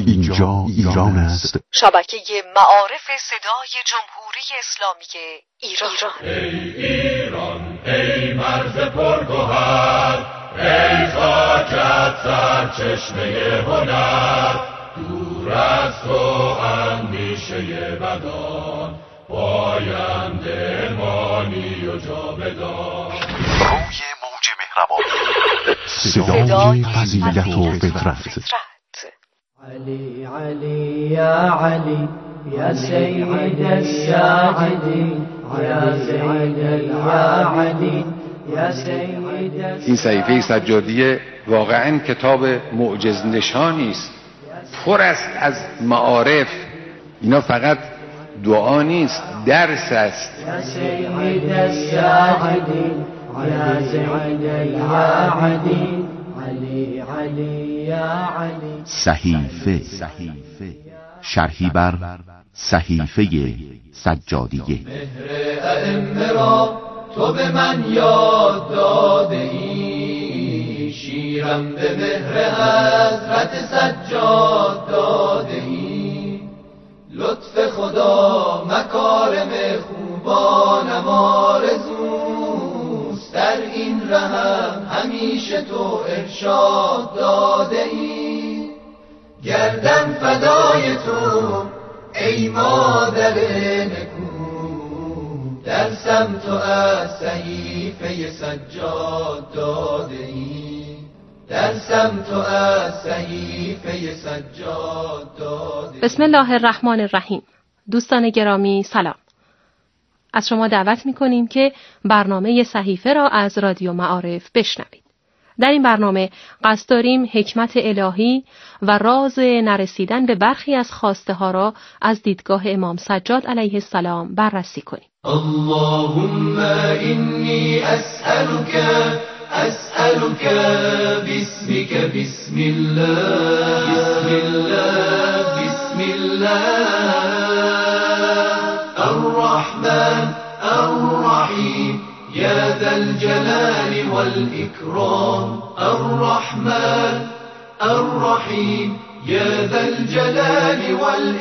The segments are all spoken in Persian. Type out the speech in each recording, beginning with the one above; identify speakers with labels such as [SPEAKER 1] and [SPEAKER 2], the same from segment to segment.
[SPEAKER 1] اینجا ایران است.
[SPEAKER 2] شبکه معارف صدای جمهوری اسلامی ایران.
[SPEAKER 3] ای ایران، ای مرز پرگوهر، ای خاکت سرچشمه هنر، دور از تو اندیشه بدان، پاینده مانی و جاودان.
[SPEAKER 1] روی موج مهربان، صدای فضیلت و فطرت.
[SPEAKER 4] علي علي يا علي يا سيد الساجدين يا سيد يا علي يا سيد.
[SPEAKER 5] این صحیفه سجادیه واقعا کتاب معجز نشانی است، پر است از معارف. اینا فقط دعا نیست، درس است.
[SPEAKER 4] يا سيد الساجدين يا سيد يا علي علي علي يا علي.
[SPEAKER 1] صحیفه، شرحی بر صحیفه سجادیه.
[SPEAKER 3] مهر ائمه را تو به من یاد داده ای، شیرم به مهر حضرت سجاد داده ای. لطف خدا مکارم خوبانم آرزوست، در این رهم همیشه تو ارشاد داده ای. گردن فدای تو ای مادر نکو، درسم تو از صحیفه سجاد داده ای. درسم تو از صحیفه سجاد داده ای.
[SPEAKER 6] بسم الله الرحمن الرحیم. دوستان گرامی سلام. از شما دعوت می‌کنیم که برنامه صحیفه را از رادیو معارف بشنوید. در این برنامه قصد داریم حکمت الهی و راز نرسیدن به برخی از خواسته ها را از دیدگاه امام سجاد علیه السلام بررسی کنیم.
[SPEAKER 3] اللهم انی اسألك باسمك بسم الله بسم الله الرحمن الرحیم یا ذا الجلال والإکرام. الرحمن الرحیم یا ذا الجلال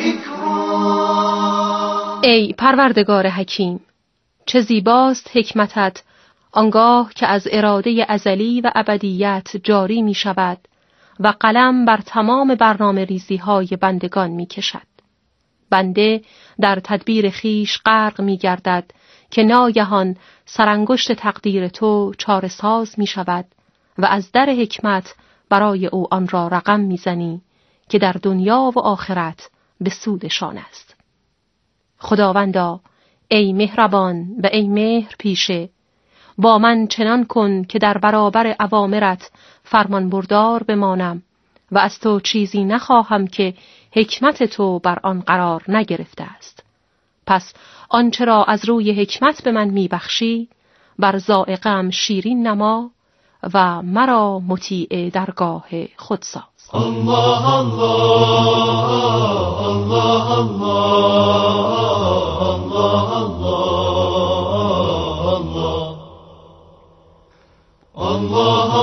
[SPEAKER 3] والإکرام.
[SPEAKER 6] ای پروردگار حکیم، چه زیباست حکمتت آنگاه که از اراده ازلی و ابدیت جاری می شود و قلم بر تمام برنامه ریزی های بندگان می کشد. بنده در تدبیر خیش غرق می گردد که ناگهان سرانگشت تقدیر تو چاره ساز می شود و از در حکمت برای او آن را رقم می زنی که در دنیا و آخرت به سودشان است. خداوندا، ای مهربان و ای مهر پیشه، با من چنان کن که در برابر اوامرت فرمان بردار بمانم و از تو چیزی نخواهم که حکمت تو بر آن قرار نگرفته است. پس آنچه را از روی حکمت به من میبخشی بر ذائقه‌ام شیرین نما و مرا مطیع درگاه خود ساز.
[SPEAKER 3] الله الله الله الله الله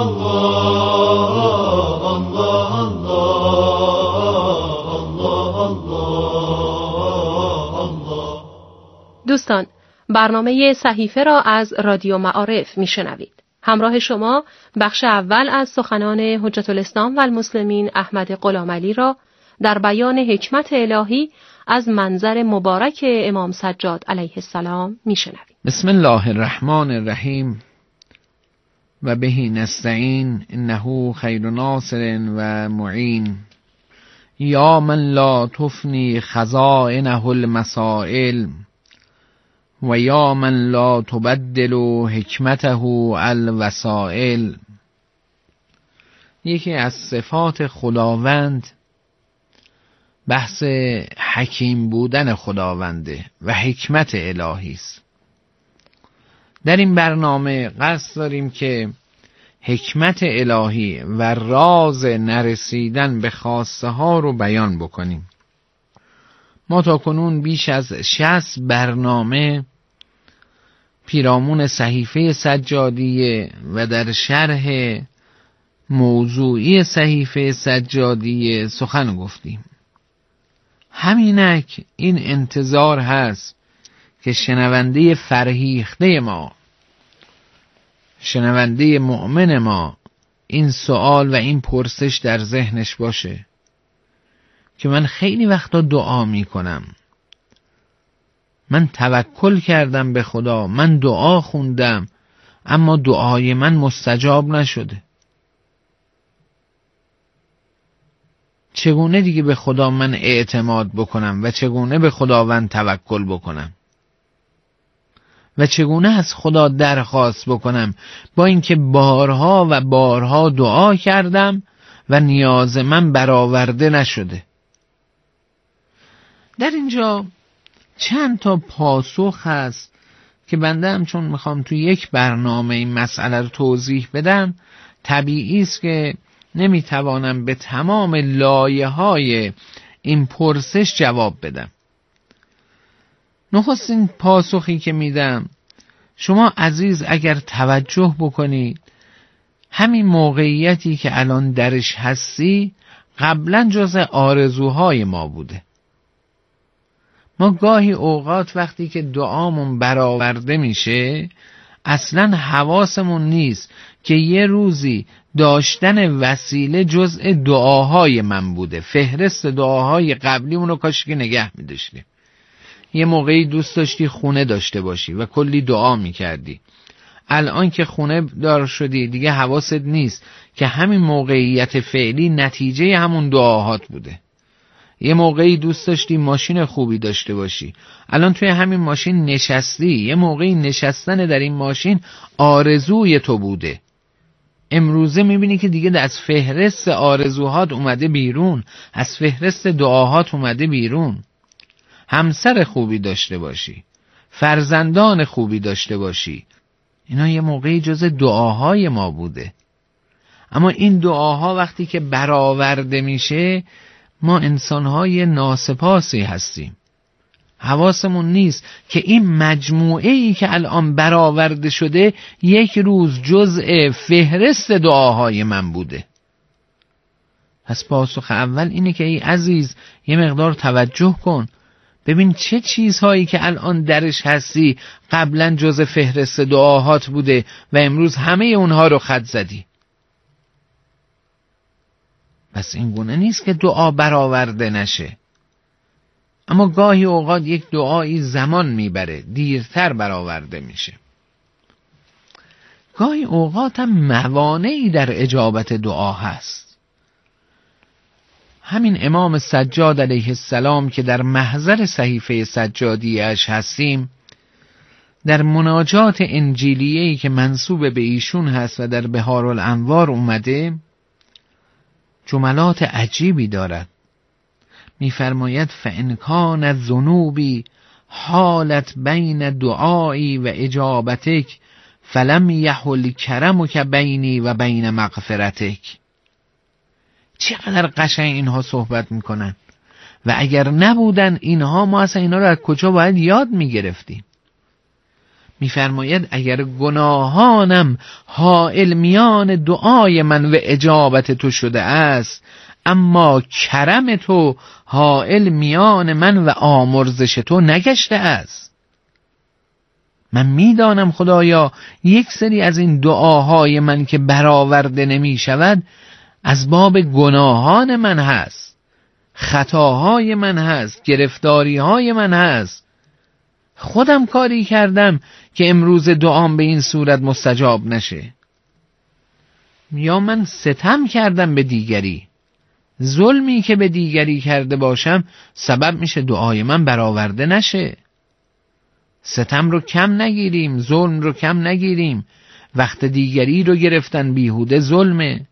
[SPEAKER 3] الله.
[SPEAKER 6] دوستان، برنامه صحیفه را از رادیو معارف میشنوید. همراه شما بخش اول از سخنان حجت الاسلام و المسلمین احمد غلامعلی را در بیان حکمت الهی از منظر مبارک امام سجاد علیه السلام میشنوید.
[SPEAKER 7] بسم الله الرحمن الرحیم و بهی نستعین انه خیر ناصر و معین. یا من لا تفنی خزائنه المسائل و یا من لا تبدل حکمته الوسائل. یکی از صفات خداوند بحث حکیم بودن خداونده و حکمت الهی است. در این برنامه قصد داریم که حکمت الهی و راز نرسیدن به خواسته ها رو بیان بکنیم. ما تا کنون بیش از 60 برنامه پیرامون صحیفه سجادیه و در شرح موضوعی صحیفه سجادیه سخن گفتیم. همینک این انتظار هست که شنونده فرهیخته ما، شنونده مؤمن ما، این سوال و این پرسش در ذهنش باشه که من خیلی وقتا دعا میکنم، من توکل کردم به خدا، من دعا خوندم، اما دعای من مستجاب نشده. چگونه دیگه به خدا من اعتماد بکنم و چگونه به خداوند توکل بکنم و چگونه از خدا درخواست بکنم با اینکه بارها و بارها دعا کردم و نیاز من برآورده نشده. در اینجا چند تا پاسخ هست که بنده هم چون میخوام تو یک برنامه این مسئله رو توضیح بدم، طبیعی است که نمیتوانم به تمام لایه‌های این پرسش جواب بدم. نخستین پاسخی که میدم، شما عزیز اگر توجه بکنید، همین موقعیتی که الان درش هستی قبلا جزء آرزوهای ما بوده. ما گاهی اوقات وقتی که دعامون برآورده میشه اصلا حواسمون نیست که یه روزی داشتن وسیله جزء دعاهای من بوده. فهرست دعاهای قبلی اونو کاش که نگه می‌داشتیم. یه موقعی دوست داشتی خونه داشته باشی و کلی دعا میکردی، الان که خونه دار شدی دیگه حواست نیست که همین موقعیت فعلی نتیجه همون دعاهات بوده. یه موقعی دوست داشتی ماشین خوبی داشته باشی، الان توی همین ماشین نشستی، یه موقعی نشستن در این ماشین آرزوی تو بوده، امروزه میبینی که دیگه از فهرست آرزوهات اومده بیرون، از فهرست دعاهات اومده بیرون. همسر خوبی داشته باشی، فرزندان خوبی داشته باشی، اینا یه موقعی جز دعاهای ما بوده. اما این دعاها وقتی که برآورده میشه ما انسانهای ناسپاسی هستیم، حواسمون نیست که این مجموعه‌ای که الان برآورده شده یک روز جزء فهرست دعاهای من بوده. پس پاسخ اول اینه که ای عزیز یه مقدار توجه کن، ببین چه چیزهایی که الان درش هستی قبلا جزء فهرست دعاهات بوده و امروز همه اونها رو خط زدی. پس این گونه نیست که دعا برآورده نشه، اما گاهی اوقات یک دعایی زمان میبره، دیرتر برآورده میشه. گاهی اوقات هم موانعی در اجابت دعا هست. همین امام سجاد علیه السلام که در محضر صحیفه سجادیه‌اش هستیم، در مناجات انجیلیه‌ای که منسوب به ایشون هست و در بهارالانوار اومده، جملات عجیبی دارد. می‌فرماید فإن کان الذنوب حالت بین دعایی و اجابتک فلم یحل کرمک بینی و بین مغفرتک. چقدر قشنگ اینها صحبت میکنن و اگر نبودن اینها ما اصلا اینا رو از کجا باید یاد میگرفتیم. میفرماید اگر گناهانم حائل میان دعای من و اجابت تو شده است، اما کرم تو حائل میان من و آمرزش تو نگشته است. من میدانم خدایا یک سری از این دعاهای من که برآورده نمی شود از باب گناهان من هست، خطاهای من هست، گرفتاریهای من هست. خودم کاری کردم که امروز دعام به این صورت مستجاب نشه، یا من ستم کردم به دیگری، ظلمی که به دیگری کرده باشم سبب میشه دعای من برآورده نشه. ستم رو کم نگیریم، ظلم رو کم نگیریم. وقت دیگری رو گرفتن بیهوده ظلمه.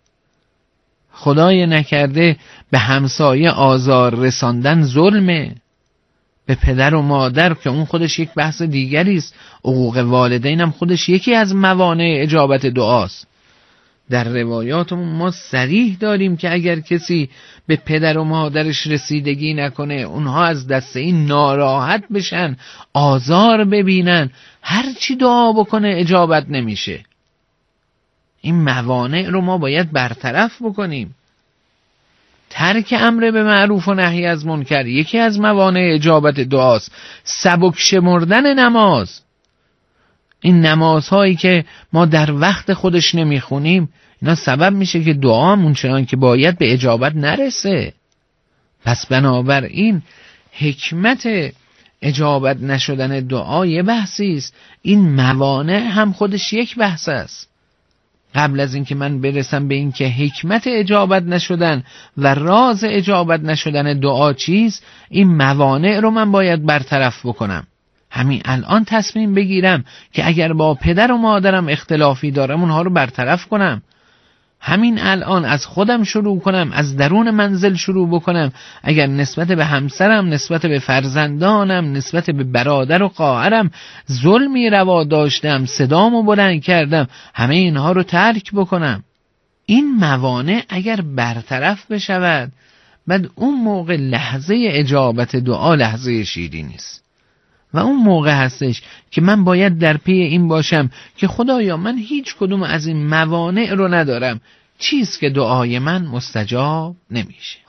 [SPEAKER 7] خدای نکرده به همسایه آزار رساندن ظلمه. به پدر و مادر که اون خودش یک بحث دیگری است، حقوق والدین هم خودش یکی از موانع اجابت دعاست. در روایاتمون ما صریح داریم که اگر کسی به پدر و مادرش رسیدگی نکنه، اونها از دست این ناراحت بشن، آزار ببینن، هر چی دعا بکنه اجابت نمیشه. این موانع رو ما باید برطرف بکنیم. ترک امر به معروف و نهی از منکر یکی از موانع اجابت دعاست. سبک شمردن نماز، این نمازهایی که ما در وقت خودش نمیخونیم، اینا سبب میشه که دعامون چنان که باید به اجابت نرسه. پس بنابراین حکمت اجابت نشدن دعا یه بحثی است، این موانع هم خودش یک بحث است. قبل از اینکه من برسم به این که حکمت اجابت نشدن و راز اجابت نشدن دعا چیست، این موانع رو من باید برطرف بکنم. همین الان تصمیم بگیرم که اگر با پدر و مادرم اختلافی دارم اونها رو برطرف کنم. همین الان از خودم شروع کنم، از درون منزل شروع بکنم. اگر نسبت به همسرم، نسبت به فرزندانم، نسبت به برادر و خواهرم ظلمی روا داشتم، صدامو بلند کردم، همه اینها رو ترک بکنم. این موانع اگر برطرف بشود، بعد اون موقع لحظه اجابت دعا لحظه شیرینی است و اون موقع هستش که من باید در پی این باشم که خدایا من هیچ کدوم از این موانع رو ندارم، چیز که دعای من مستجاب نمیشه.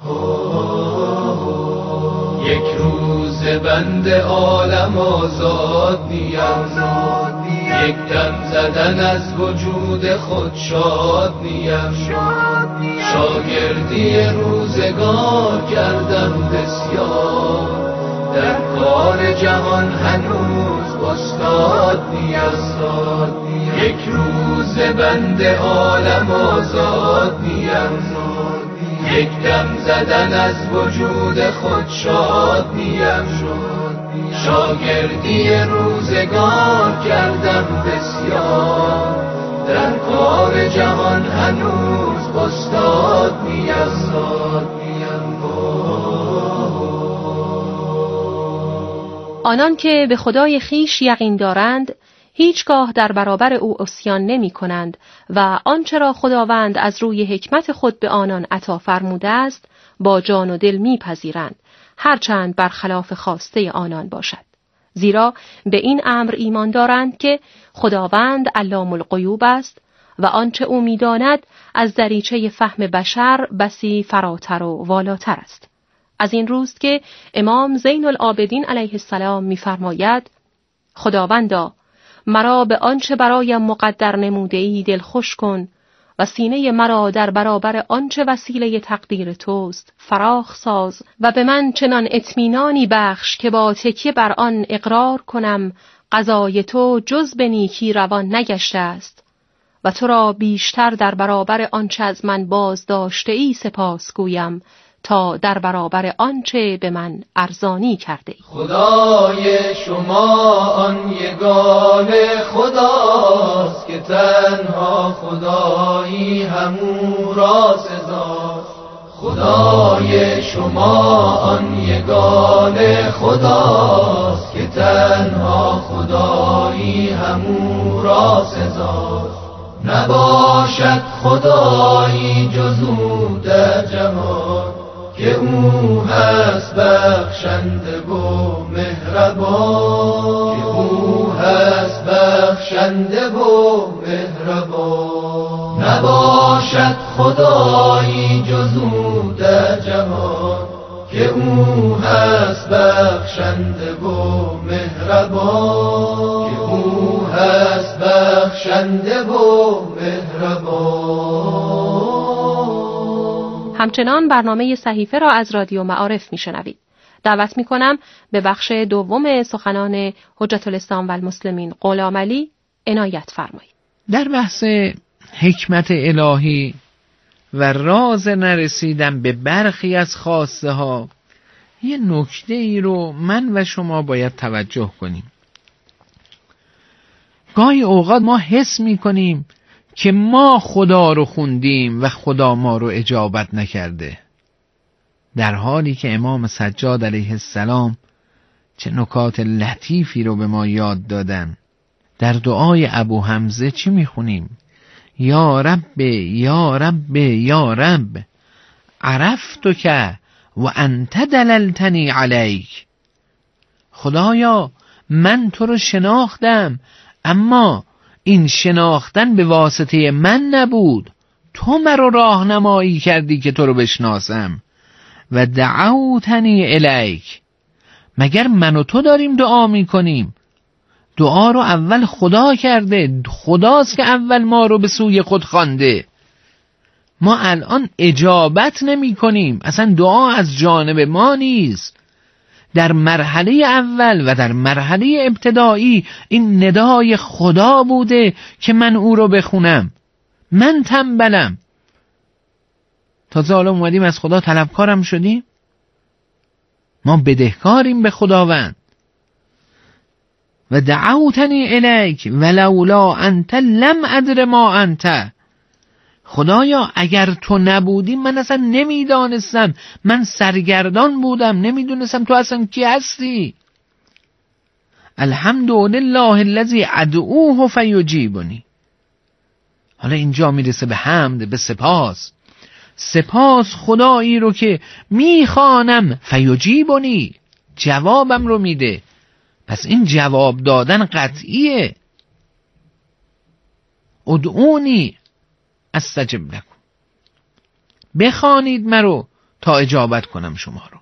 [SPEAKER 3] یک روز بند عالم آزاد نیم، یک دم زدن از وجود خود شاد نیم، شاگردی روزگار کردم بسیار، در کار جهان هنوز استاد نیم، یک روز بند عالم آزاد نیم، یک دم زدن از وجود خود شاد نیم، شاگردی روزگار کردم بسیار، در کار جهان هنوز استاد نیم.
[SPEAKER 6] آنان که به خدای خیش یقین دارند هیچگاه در برابر او عصیان نمی کنند و آنچه را خداوند از روی حکمت خود به آنان عطا فرموده است با جان و دل می پذیرند، هرچند برخلاف خواسته آنان باشد. زیرا به این امر ایمان دارند که خداوند علام الغیوب است و آنچه او می داند از دریچه فهم بشر بسی فراتر و والاتر است. از این روست که امام زین العابدین علیه السلام می‌فرماید: خداوندا مرا به آنچه برایم مقدر نموده‌ای دل خوش کن و سینه مرا در برابر آنچه وسیله تقدیر توست فراخ ساز و به من چنان اطمینانی بخش که با تکیه بر آن اقرار کنم قضای تو جز به نیکی روان نگشته است و تو را بیشتر در برابر آنچه از من باز داشته ای سپاس گویم تا در برابر آنچه به من ارزانی کرده ای.
[SPEAKER 3] خدای شما آن یگانه خداست که تنها خدایی همو را سزاست. خدای شما آن یگانه خداست که تنها خدایی همو را سزاست. نباشد خدایی جز او در جهان که او هست بخشنده و مهربان، که او هست بخشنده و مهربان. نباشد خدایی جز او در جهان که او هست بخشنده و مهربان، که او هست بخشنده و مهربان.
[SPEAKER 6] همچنان برنامه صحیفه را از رادیو معارف میشنوید. دعوت میکنم به بخش دوم سخنان حجت الاسلام و المسلمین غلام علی عنایت فرمایید.
[SPEAKER 7] در بحث حکمت الهی و راز نرسیدن به برخی از خواسته ها یه نکته ای رو من و شما باید توجه کنیم. گاهی اوقات ما حس میکنیم که ما خدا رو خوندیم و خدا ما رو اجابت نکرده، در حالی که امام سجاد علیه السلام چه نکات لطیفی رو به ما یاد دادن. در دعای ابو حمزه چی میخونیم؟ یا رب یا رب یا رب عرفتک و انت دللتنی علیک. خدایا من تو رو شناختم، اما این شناختن به واسطه من نبود، تو مرا راهنمایی کردی که تو رو بشناسم. و دعوتنی الیک، مگر من و تو داریم دعا میکنیم؟ دعا رو اول خدا کرده، خداست که اول ما رو به سوی خود خوانده. ما الان اجابت نمی کنیم، اصلا دعا از جانب ما نیست. در مرحله اول و در مرحله ابتدایی این ندای خدا بوده که من او رو بخونم. من تنبلم، تازه حالا اومدیم از خدا طلبکارم شدیم. ما بدهکاریم به خداوند. و دعوتنی الیک ولولا انت لم ادر ما انت، خدایا اگر تو نبودی من اصلا نمیدانستم، من سرگردان بودم، نمیدونستم تو اصلا کی هستی. الحمدلله الذی ادعوه فیجیبنی. حالا اینجا میرسه به حمد، به سپاس. سپاس خدایی رو که میخوانم فیجیبنی، جوابم رو میده. پس این جواب دادن قطعیه. ادعونی استجب لکم، بخوانید مرو تا اجابت کنم شما رو.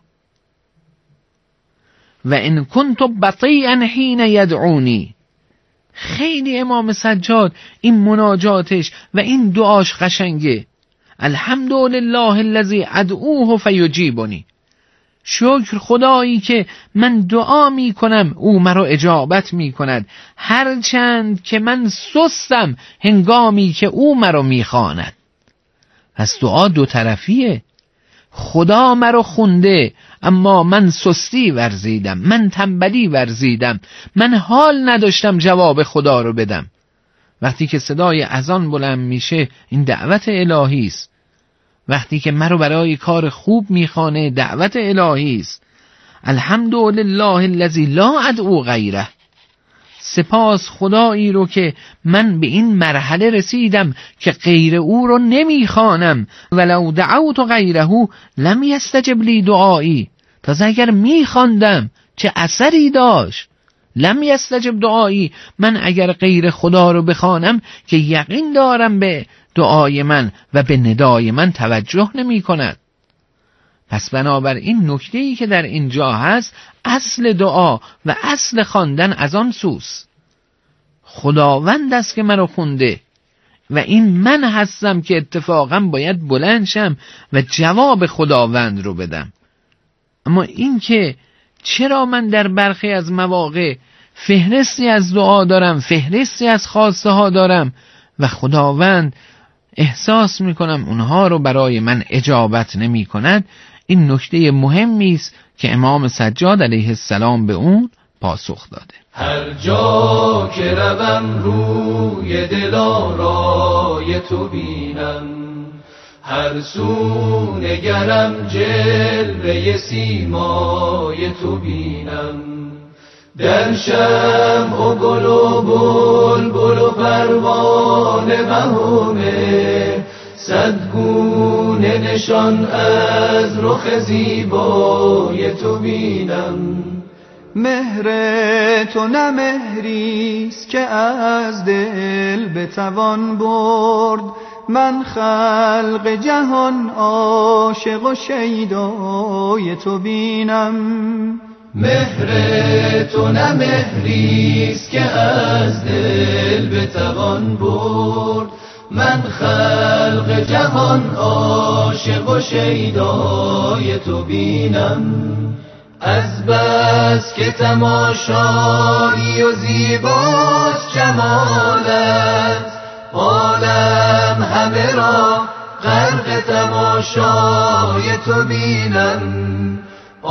[SPEAKER 7] و ان کنت بطیئا حین یدعونی، خیلی امام سجاد این مناجاتش و این دعاش قشنگه. الحمدلله الذی ادعوه فیجیبنی، شکر خدایی که من دعا می کنم او مرا اجابت می کند، هرچند که من سستم هنگامی که او مرا می خواند. پس دعا دو طرفیه. خدا مرا خونده اما من سستی ورزیدم، من تنبلی ورزیدم، من حال نداشتم جواب خدا رو بدم. وقتی که صدای اذان بلند میشه این دعوت الهی است. وقتی که مرا برای کار خوب میخوانه دعوت الهی است. الحمدلله الذی لا ادعو غیره، سپاس خدایی رو که من به این مرحله رسیدم که غیر او رو نمیخوانم. ولو دعوت غیره لم یستجب لی دعایی، تازه اگر میخواندم چه اثری داشت. لم یستجب دعایی، من اگر غیر خدا رو بخوانم که یقین دارم به دعای من و به ندای من توجه نمی کند. پس بنابراین نکته‌ای که در اینجا هست، اصل دعا و اصل خواندن از آن سوس. خداوند است که منو خونده و این من هستم که اتفاقا باید بلند شم و جواب خداوند رو بدم. اما این که چرا من در برخی از مواقع فهرستی از دعا دارم، فهرستی از خواسته ها دارم و خداوند احساس میکنم اونها رو برای من اجابت نمی کند، این نکته مهمی است که امام سجاد علیه السلام به اون پاسخ داده.
[SPEAKER 3] هر جا که روم روی دلارای تو بینم، هر سو نگرم جلوه سیمای تو بینم. در شمع و گل و بلبل و پروانه بهونه، صد گونه نشان از رخ زیبای تو بینم.
[SPEAKER 8] مهر تو نه مهریست که از دل بتوان برد، من خلق جهان عاشق و شیدای تو بینم.
[SPEAKER 3] مهر تو نه مهریست که از دل بتوان برد، من خلق جهان عاشق و شیدای تو بینم. از بس که تماشایی و زیباست جمالت، عالم همه را غرق تماشای تو بینم.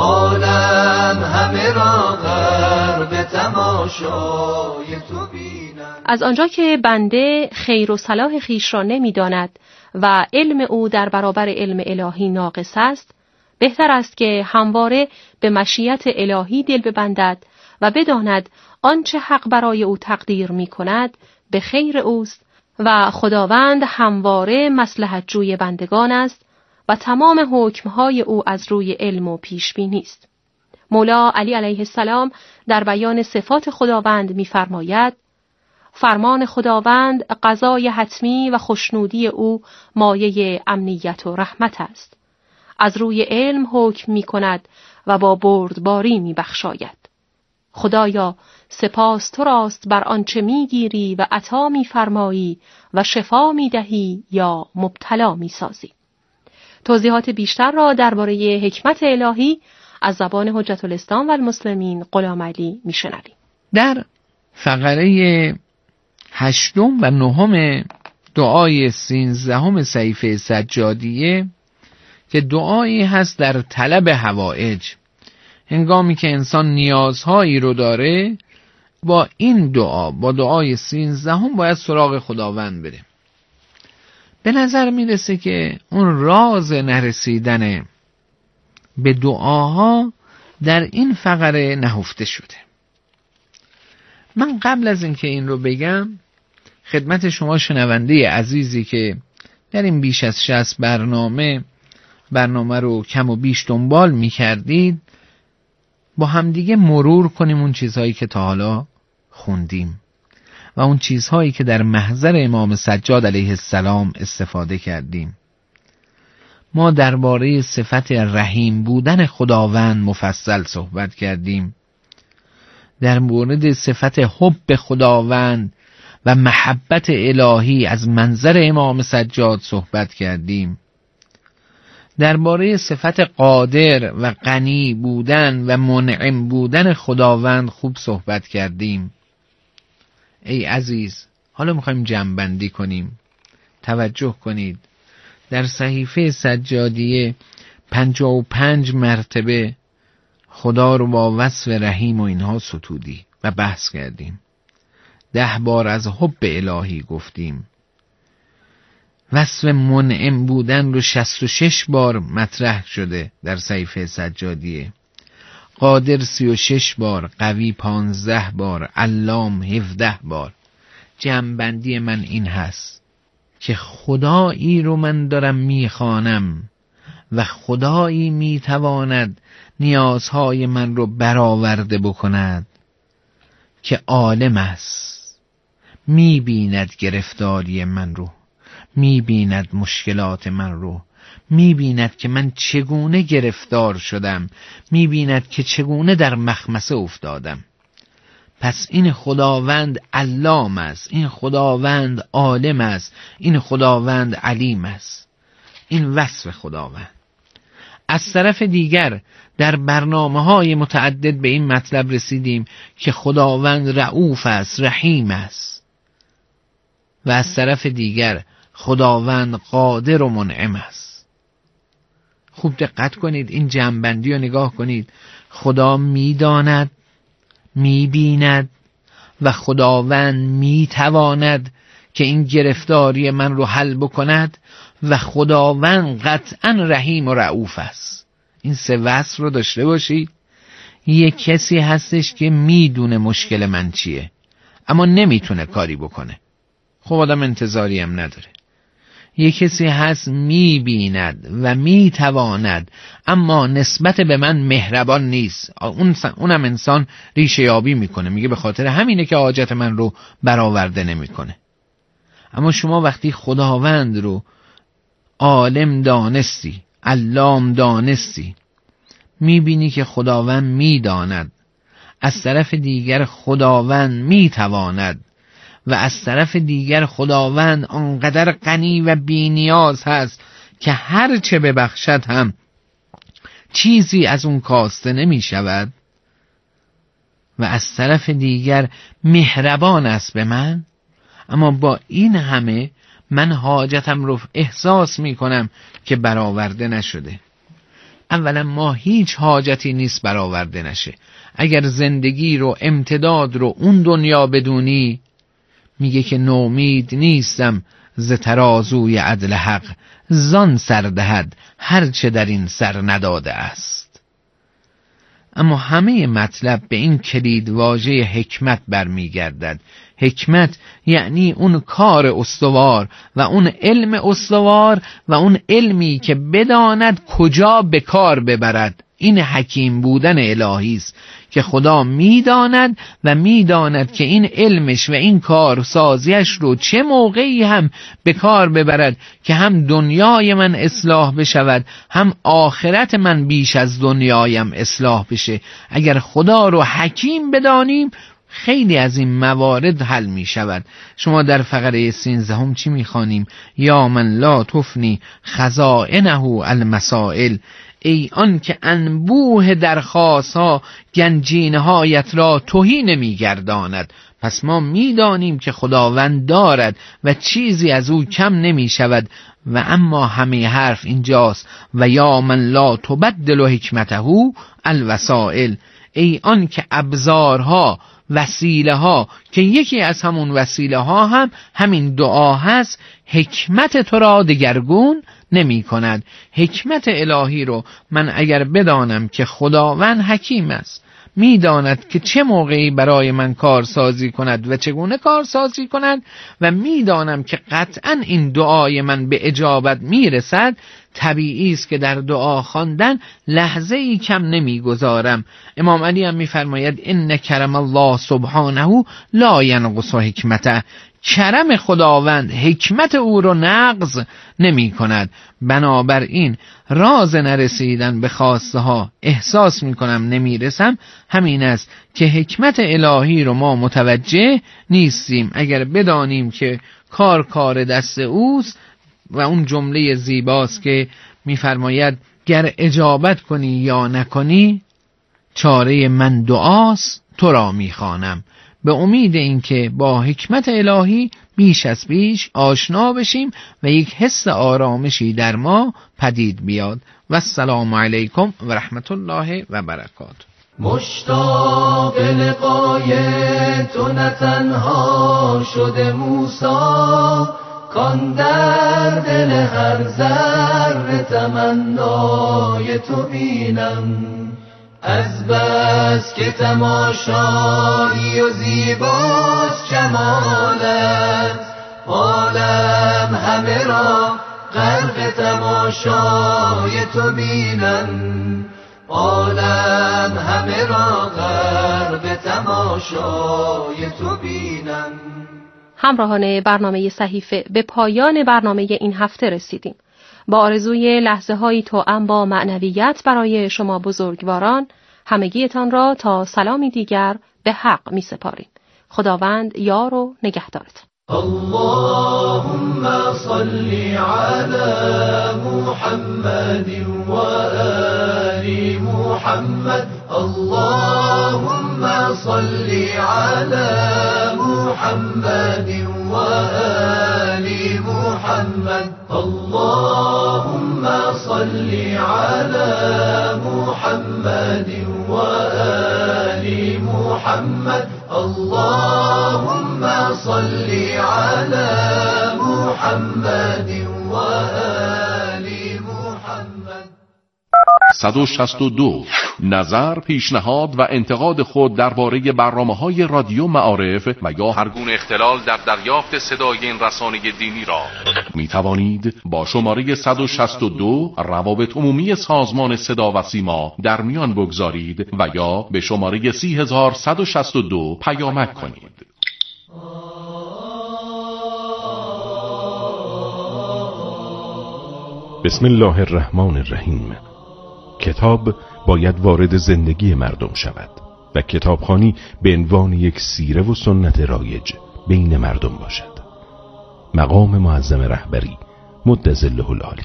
[SPEAKER 3] عالم همه را غرق تماشای تو بینم.
[SPEAKER 6] از آنجا که بنده خیر و صلاح خیش را نمی‌داند و علم او در برابر علم الهی ناقص است، بهتر است که همواره به مشیت الهی دل ببندد و بداند آنچه حق برای او تقدیر می‌کند به خیر اوست و خداوند همواره مصلحت جوی بندگان است و تمام حکمهای او از روی علم و پیشبینی است. مولا علی علیه السلام در بیان صفات خداوند می‌فرماید: فرمان خداوند قضای حتمی و خوشنودی او مایه امنیت و رحمت است. از روی علم حکم می کند و با بردباری می بخشاید. خدایا سپاس تو راست بر آنچه می گیری و عطا می فرمایی و شفا می دهی یا مبتلا می سازی. توضیحات بیشتر را درباره حکمت الهی از زبان حجت الاسلام و المسلمین غلام علی می شنویم.
[SPEAKER 7] در فقره 8 و 9 دعای 13 صحیفه سجادیه که دعایی هست در طلب حوائج، هنگامی که انسان نیازهایی رو داره، با این دعا، با دعای 13 باید سراغ خداوند بره. به نظر میرسه که اون راز نرسیدن به دعاها در این فقره نهفته شده. من قبل از اینکه این رو بگم خدمت شما شنونده عزیزی که در این بیش از 60 برنامه رو کم و بیش دنبال می‌کردید، با همدیگه مرور کنیم اون چیزهایی که تا حالا خوندیم و اون چیزهایی که در محضر امام سجاد علیه السلام استفاده کردیم. ما درباره صفت رحیم بودن خداوند مفصل صحبت کردیم. در مورد صفت حب خداوند و محبت الهی از منظر امام سجاد صحبت کردیم. درباره صفت قادر و غنی بودن و منعم بودن خداوند خوب صحبت کردیم. ای عزیز، حالا میخوایم جمع‌بندی کنیم. توجه کنید، در صحیفه سجادیه 55 مرتبه خدا رو با وصف رحیم و اینها ستودی و بحث کردیم. 10 بار از حب الهی گفتیم. وصف منعم بودن رو 66 بار مطرح شده در صحیفه سجادیه. قادر 36 بار، قوی 15 بار، علام 17 بار. جمع‌بندی من این هست که خدایی رو من دارم میخوانم و خدایی میتواند نیازهای من رو برآورده بکند که عالم است، میبیند گرفتاری من رو، میبیند مشکلات من رو، میبیند که من چگونه گرفتار شدم، میبیند که چگونه در مخمسه افتادم. پس این خداوند علام است، این خداوند عالم است، این خداوند علیم است. این وصف خداوند. از طرف دیگر در برنامه‌های متعدد به این مطلب رسیدیم که خداوند رؤوف است، رحیم است. و از طرف دیگر خداوند قادر و منعم است. خوب دقت کنید، این جمع‌بندی رو نگاه کنید. خدا می‌داند، می‌بیند و خداوند می‌تواند که این گرفتاری من رو حل بکند و خداوند قطعاً رحیم و رؤوف است. این 3 وصف رو داشته باشید. یک کسی هستش که میدونه مشکل من چیه اما نمیتونه کاری بکنه، خب آدم انتظاری هم نداره. یک کسی هست میبیند و میتواند اما نسبت به من مهربان نیست، اونم انسان ریشه یابی میکنه، میگه به خاطر همینه که حاجت من رو برآورده نمیکنه. اما شما وقتی خداوند رو عالم دانستی، علام دانستی، میبینی که خداوند میداند، از طرف دیگر خداوند میتواند و از طرف دیگر خداوند آنقدر غنی و بی‌نیاز هست که هر چه ببخشد هم چیزی از اون کاسته نمی شود و از طرف دیگر مهربان است به من. اما با این همه من حاجتم رو احساس می کنم که برآورده نشده. اولا ما هیچ حاجتی نیست برآورده نشه. اگر زندگی رو، امتداد رو اون دنیا بدونی، میگه که نومید نیستم ز ترازوی عدل حق، زان سر دهد هر چه در این سر نداده است. اما همه مطلب به این کلید واژه حکمت برمیگردد. حکمت یعنی اون کار استوار و اون علم استوار و اون علمی که بداند کجا به کار ببرد این حکیم بودن الهی است که خدا میداند و میداند که این علمش و این کارسازیش رو چه موقعی هم به کار ببرد که هم دنیای من اصلاح بشود، هم آخرت من بیش از دنیایم اصلاح بشه. اگر خدا رو حکیم بدانیم خیلی از این موارد حل می شود. شما در فقره 13 چی می خوانیم؟ یا من لا تفنی خزائنه المسائل، ای آن که انبوه درخواست ها گنجینه‌هایت را تهی نمی‌گرداند. پس ما می‌دانیم که خداوند دارد و چیزی از او کم نمی‌شود، و اما همه حرف اینجاست و یا من لا تبدل حکمته الوسائل، ای آن که ابزارها، وسیله ها که یکی از همون وسیله ها هم همین دعا هست، حکمت تو را دگرگون نمی کند. حکمت الهی رو من اگر بدانم که خداوند حکیم است، میداند که چه موقعی برای من کارسازی کند و چگونه کارسازی کند، و میدانم که قطعا این دعای من به اجابت میرسد، طبیعی است که در دعا خواندن لحظه ای کم نمیگذارم. امام علی هم میفرماید ان کرم الله سبحانه لا ینقص حکمته، کرم خداوند حکمت او رو نقض نمی کند. بنابراین راز نرسیدن به خواسته ها احساس می کنم نمیرسم، همین است که حکمت الهی رو ما متوجه نیستیم. اگر بدانیم که کار دست اوست، و اون جمله زیباست که میفرماید گر اجابت کنی یا نکنی چاره من دعاست تو را میخوانم، به امید اینکه با حکمت الهی بیش از پیش آشنا بشیم و یک حس آرامشی در ما پدید بیاد. و السلام علیکم و رحمت الله و برکاته.
[SPEAKER 3] مشتاق لقای تو نه تنها شده موسی، کان در دل هر ذره تمنای تو بینم، از بس که تماشایی و زیباست جمالت، عالم همه را غرق تماشای تو بینم، عالم همه را غرق تماشای تو بینم.
[SPEAKER 6] همراهان برنامه صحیفه، به پایان برنامه این هفته رسیدیم. با آرزوی لحظه هایی توأم با معنویت برای شما بزرگواران، همگیتان را تا سلامی دیگر به حق می سپاریم. خداوند یار و نگهدارت.
[SPEAKER 3] اللهم صل علی محمد و آل محمد، اللهم صل علی محمد و آل محمد، اللهم صل علی محمد و آل محمد، اللهم صل علی محمد و آل محمد.
[SPEAKER 1] 162. نظر، پیشنهاد و انتقاد خود درباره برنامه‌های رادیو معارف و یا هر گونه اختلال در دریافت صدای این رسانه دینی را می توانید با شماره 162 روابط عمومی سازمان صدا و سیما در میان بگذارید و یا به شماره 3162 پیامک کنید.
[SPEAKER 9] بسم الله الرحمن الرحیم. کتاب باید وارد زندگی مردم شود و کتابخوانی به عنوان یک سیره و سنت رایج بین مردم باشد. مقام معظم رهبری مد ظله العالی.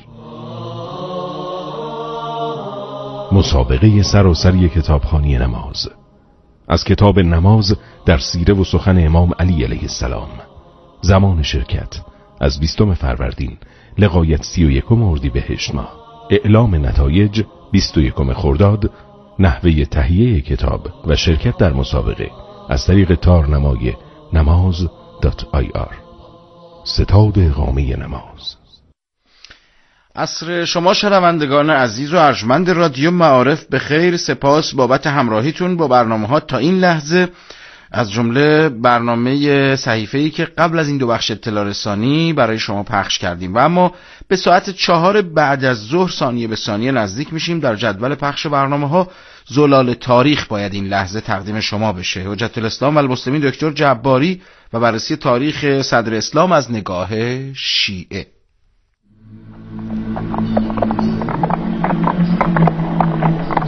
[SPEAKER 9] مسابقه سراسری کتابخوانی نماز. از کتاب نماز در سیره و سخن امام علی علیه السلام. زمان شرکت از 20 فروردین لغایت 31 اردیبهشت ماه. اعلام نتایج 21 خرداد. نحوه تهیه کتاب و شرکت در مسابقه از طریق تارنمای namaz.ir. ستاد اقامه نماز.
[SPEAKER 10] عصر شما شنوندگان عزیز و ارجمند رادیو معارف به خیر. سپاس بابت همراهیتون با برنامه‌ها تا این لحظه. از جمله برنامه صحیفه‌ای که قبل از این 2 بخش اطلاع رسانی برای شما پخش کردیم و اما به ساعت 4 بعد از ظهر ثانیه به ثانیه نزدیک میشیم. در جدول پخش برنامه‌ها زلال تاریخ باید این لحظه تقدیم شما بشه. حجت الاسلام و المسلمین دکتر جباری و بررسی تاریخ صدر اسلام از نگاه شیعه.